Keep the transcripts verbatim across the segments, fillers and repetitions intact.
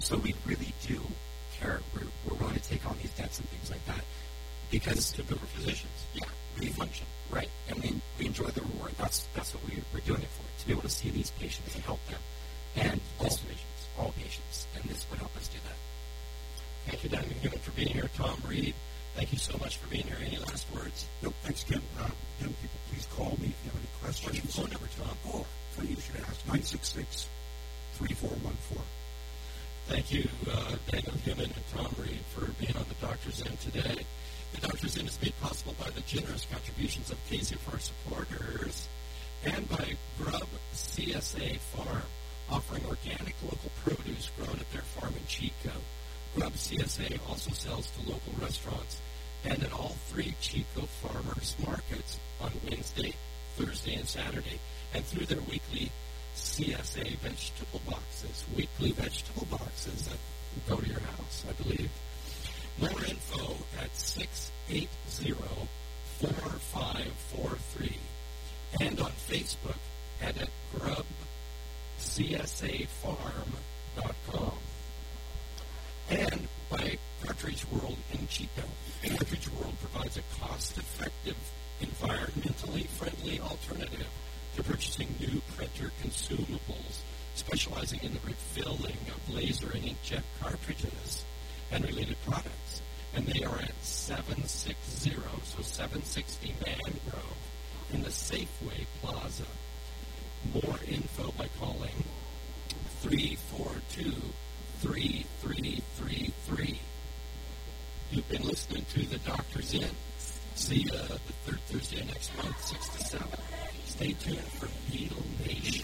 So we really do care. We're, we're willing to take on these debts and things like that because to we're physicians. Yeah, we function, right? And we, we enjoy the reward. That's that's what we, we're doing it for, to be able to see these patients and help them. And all this, patients. All patients. And this would help us do that. Thank you, Doctor Human, for being here. Tom Reed, thank you so much for being here. Any last words? No, thanks, Ken. Uh, young people, please call me if you have any questions. What's your phone number, Tom? Oh, funny you should ask. nine six six, three four one four. Thank you, uh, Daniel Human and Tom Reed, for being on the Doctor's Inn today. The Doctor's Inn is made possible by the generous contributions of K Z F R supporters and by Grub C S A Farm, offering organic local produce grown at their farm in Chico. Grub C S A also sells to local restaurants and at all three Chico farmers markets on Wednesday, Thursday, and Saturday, and through their weekly C S A vegetable boxes, weekly vegetable boxes that go to your house, I believe. More info at six eight zero, four five four three and on Facebook and at grub c s a farm dot com. And by Cartridge World in Chico. Cartridge World provides a cost-effective, environmentally friendly alternative to purchasing new printer consumables, specializing in the refilling of laser and inkjet cartridges and related products. And they are at seven sixty, so seven sixty Mangrove in the Safeway Plaza. More info by calling three four two, three three three three. You've been listening to The Doctor's Inn. See you the third Thursday next month, six to seven. Stay tuned for Beetle Nation.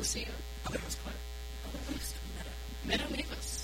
see you? I think it was Claire. Oh, it was Meadow Mavis.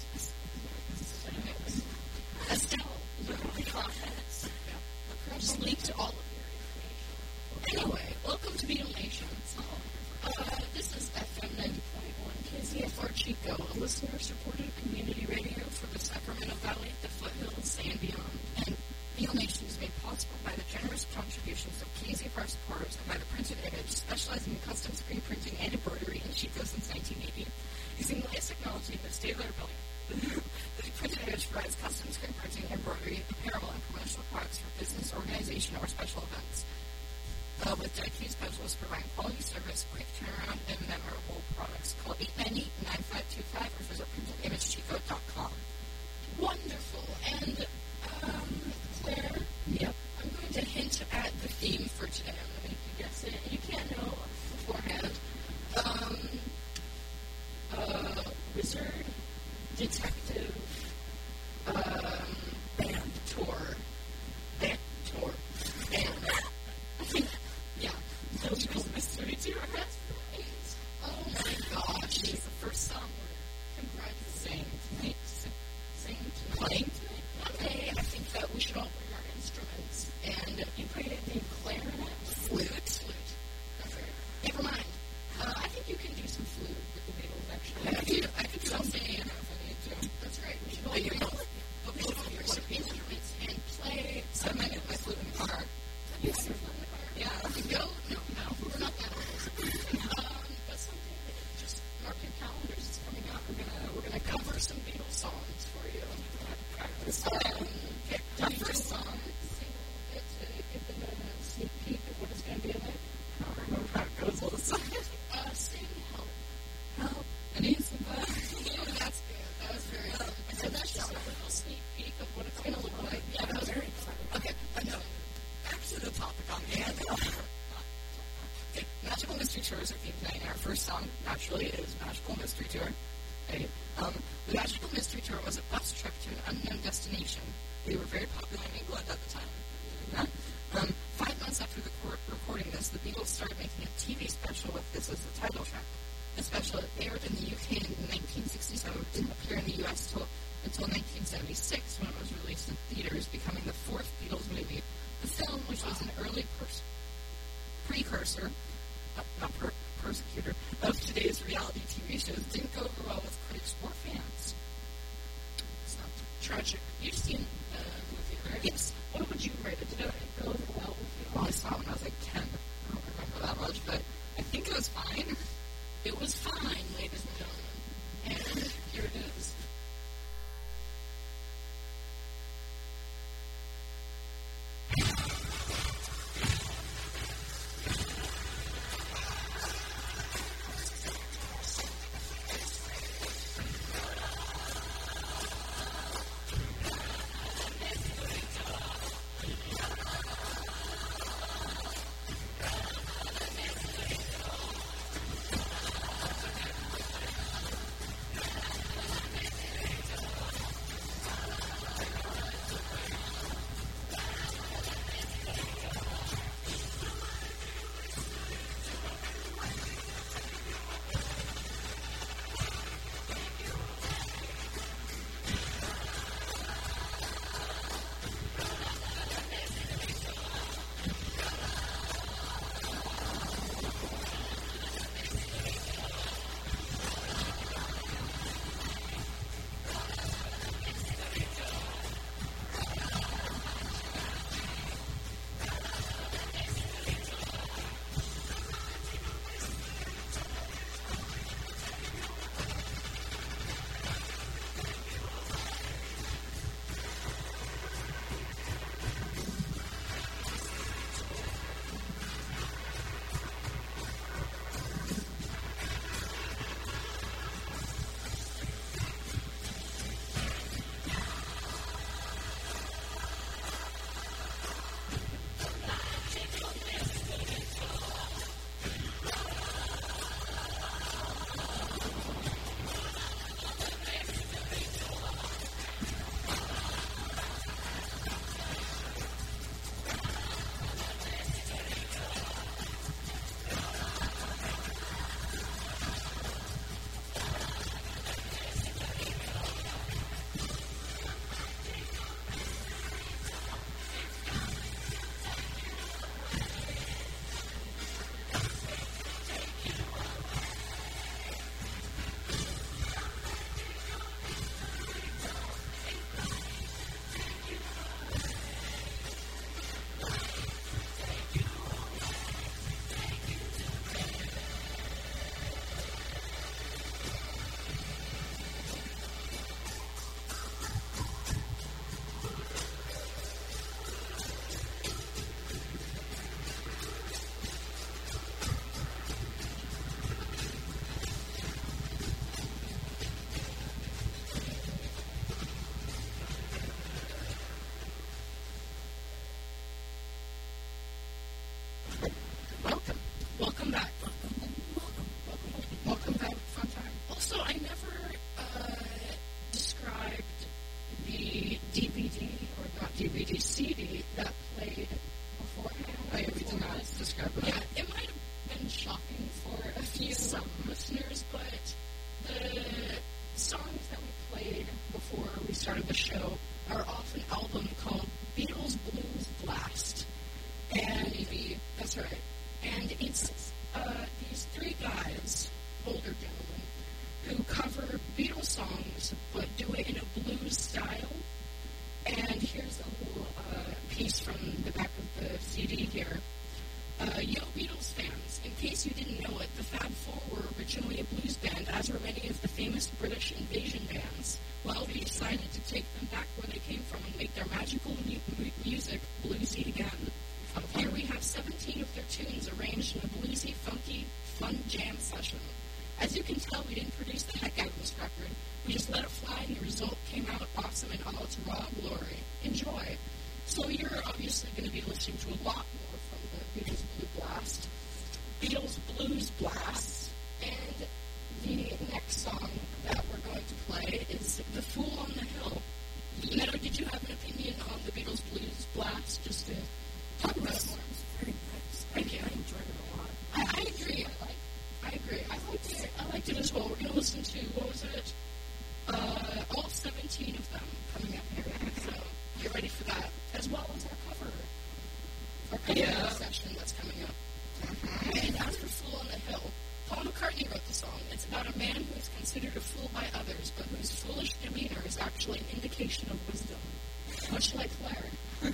Estelle, literally Clotheads. I just leaked all of your information. Anyway, welcome to Beetle Nation. Uh, this is F M ninety point one K Z F R Chico, a listener-supported community radio for the Sacramento Valley, the foothills, and beyond. And Beetle Nation is made possible by the generous contributions of K Z F R supporters and by the Printed Image, specializing in custom screen printing and embroidery in Chico since nineteen eighty. Using the latest technology in the state-of-the-art building, the Printed Image provides custom screen printing, embroidery, apparel, and promotional products for business, organization, or special events. Uh, with dedicated specialists providing quality service, quick turnaround, and memorable products. Call eight nine eight, nine five two five or visit printed image chico dot com. Wonderful. And, um, Claire? Yep. I'm going to hint at the theme for today. I'm going to make you guess it. You can't know beforehand. Um, uh, wizard, detective, um, band tour. Band tour. Band. Yeah. So she was mystery tour. That's right. Oh my gosh. It's the first song we're congratulating tonight. Sing tonight. Playing tonight. Okay. I think that we should all bring our instruments. And you played it in clarinet. Flute. Flute. Okay. Never mind. Uh, I think you can do some flute with the Beatles, actually. I could, I could do something if I need to. That's right. We should all bring our instruments and play. I might get my flute in the car. Yes. Yeah, we go. No, no, we're not that old. Um, but something that just mark your calendars is coming out. We're gonna we're gonna cover some Beatles songs for you. Practice. Um, okay, our first song, single, get to give them a sneak peek of what it's gonna be like. I don't remember how it goes all the time. Uh, sing help, help. I need somebody. Oh, that's good. That was very. I said that's just a little sneak peek of what it's gonna look like. Yeah, that was very exciting. Okay, I know. Back to the topic on hand. Okay, Magical Mystery Tour is our theme tonight, and our first song, naturally, is Magical Mystery Tour. Okay. Um, the Magical Mystery Tour was a bus trip to an unknown destination. They were very popular in England at the time. Yeah. Um, five months after the court recording this, the Beatles started making a T V special with this as the title track. The special aired in the U K in nineteen sixty-seven, didn't appear in the U S till, until nineteen seventy-six, when it was released in theaters, becoming the fourth Beatles movie. The film, which was an early pers- precursor, uh, not per- persecutor, of today's reality T V shows, didn't go over well with critics or fans. It's not tragic. You've seen the uh, movie, right? Yes. What would you rate it? Did it go over well with you? Well, I saw it when I was like ten. I don't remember that much, but I think it was fine. It was fine, ladies and gentlemen. And here it is. part of the show are off an album called Beatles Blues Blast. And maybe, that's right. And it's uh, these three guys, older gentlemen, who cover Beatles songs but do it in a blues style. And here's a little uh, piece from the back of the C D here. Uh, yo, Beatles fans, in case you didn't know it, the Fab Four were originally a blues band, as were many of the famous British invasion bands. Well, we decided to take them back where they came from and make their magical mu- mu- music bluesy again. Here we have seventeen of their tunes arranged in a bluesy, funky, fun jam session. As you can tell, we didn't produce the heck out of this record. We just let it fly, and the result came out awesome in all its raw glory. Enjoy. So you're obviously going to be listening to a lot more from the Beatles Blue Blast, Beatles Blues Blast, and the next song that we're going to play is The Fool on the Hill. Neto, did you have an opinion on the Beatles Blues Blast? Just to talk about it more. Very nice. Thank you. I enjoyed it a lot. I, I agree. I like. I agree. I liked it. I liked it as well. We're going to listen to, what was it? Uh, all seventeen of them coming up here. So get ready for that, as well as our cover, our cover Yeah. session that's coming up. And as for Fool on the Hill, Paul McCartney wrote the song. It's about a man who is considered a fool by others, but whose foolish demeanor is actually an indication of wisdom, much like Claire.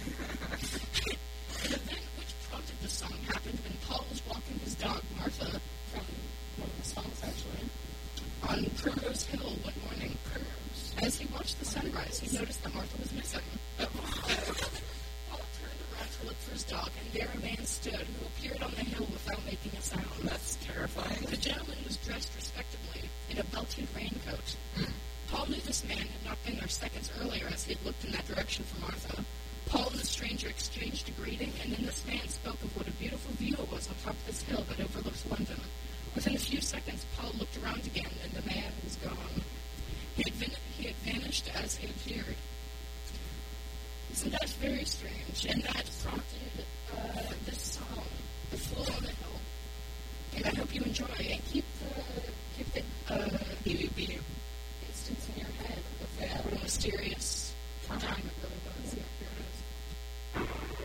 An event which prompted the song happened when Paul was walking his dog, Martha, from one of the songs actually, on Primrose Hill one morning. As he watched the sunrise, he noticed that Martha was missing. Paul turned around to look for his dog, and there a man stood who appeared on the hill without making a sound. That's terrifying. The gentleman was dressed respectably in a belted raincoat. Paul knew this man had not been there seconds earlier as he had looked in that direction for Martha. Paul and the stranger exchanged a greeting, and then this man spoke of what a beautiful view it was on top of this hill that overlooks London. Within a few seconds, Paul looked around again, and the man was gone. He had, been, he had vanished as he appeared. So that's very strange, and that prompted uh, this song, The Fool on the Hill. And I hope you enjoy it. Keep the, keep the uh, beep-beep instance in your head with that little mysterious time it really was. Yeah, here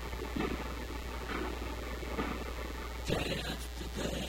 it is. Day after day, alone on a hill,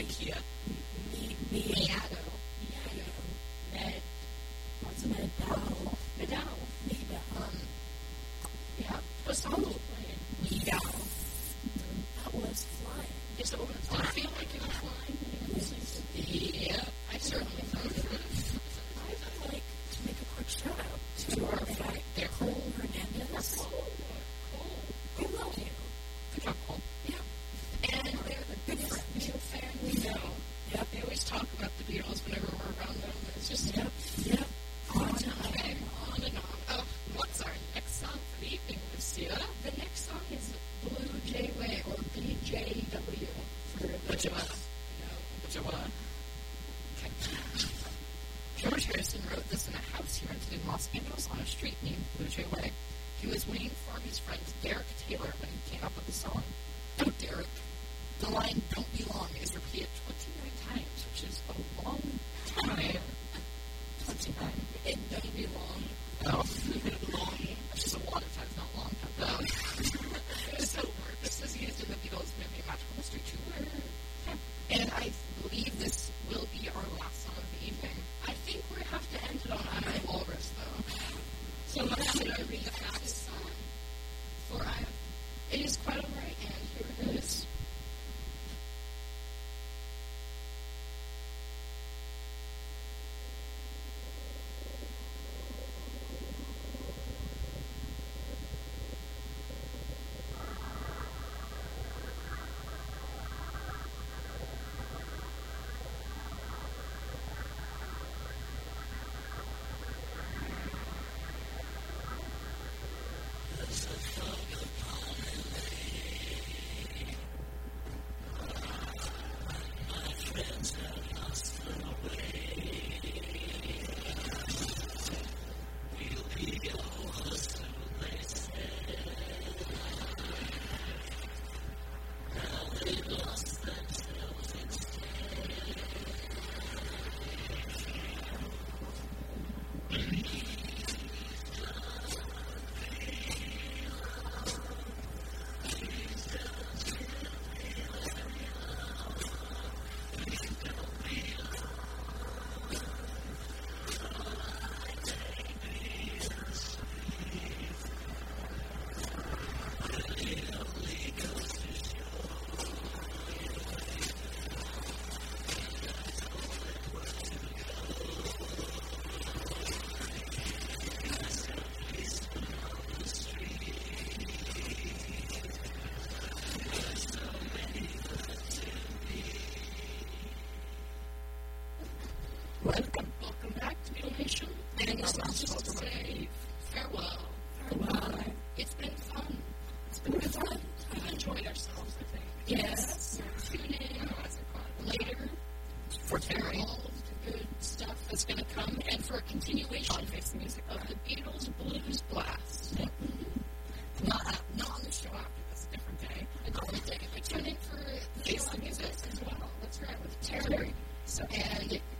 IKEA. Meadow. Med. What's a Med Dow? Medow. Medow. Um, yeah. Basalo playing. Medow. That was flying. Yes, it was. Did it feel like it was flying? Yeah, I certainly found it. I would like to make a quick shout out to our fact there, Cole Hernandez. Cole. Cole. We love you. Good job, Cole. Yeah. And they're the biggest Beatles fan we know. Yep. They always talk about the Beatles whenever we're around them. It's just, yep. Yep. On and on. On and on. Oh, what's our next song for the evening, Lucia? The next song is Blue Jay Way, or B J W. For Blue Jay Way. Blue Jay Way. George Harrison wrote this in a house he rented in Los Angeles on a street named Blue Jay Way. He was waiting for his friend Derek Taylor when he came up with the song. Oh, Derek. The line "Don't Be Long" is repeated twenty-nine times, which is a long time. twenty-nine. It don't be long. Oh, long. Which is a lot of times, not long. Um, so this is used in the Beatles movie Magical Mystery Tour. And I believe this will be our last song of the evening. I think we have to end it on "I'm a Walrus," though. So let's should I read the fastest song? For I, it is quite alright, and here it is. Welcome, welcome back to Beatle Nation. And it's just to say farewell. Farewell. It's been fun. It's been good fun. We've enjoyed ourselves, I think. Yes. Tune in later for all of the good stuff that's going to come, and for a continuation of the Beatles Blues Blast. Mm-hmm. Not, uh, not on the show after this, a different day. A different day. But tune in for the music as well. That's right, with Terry. So, and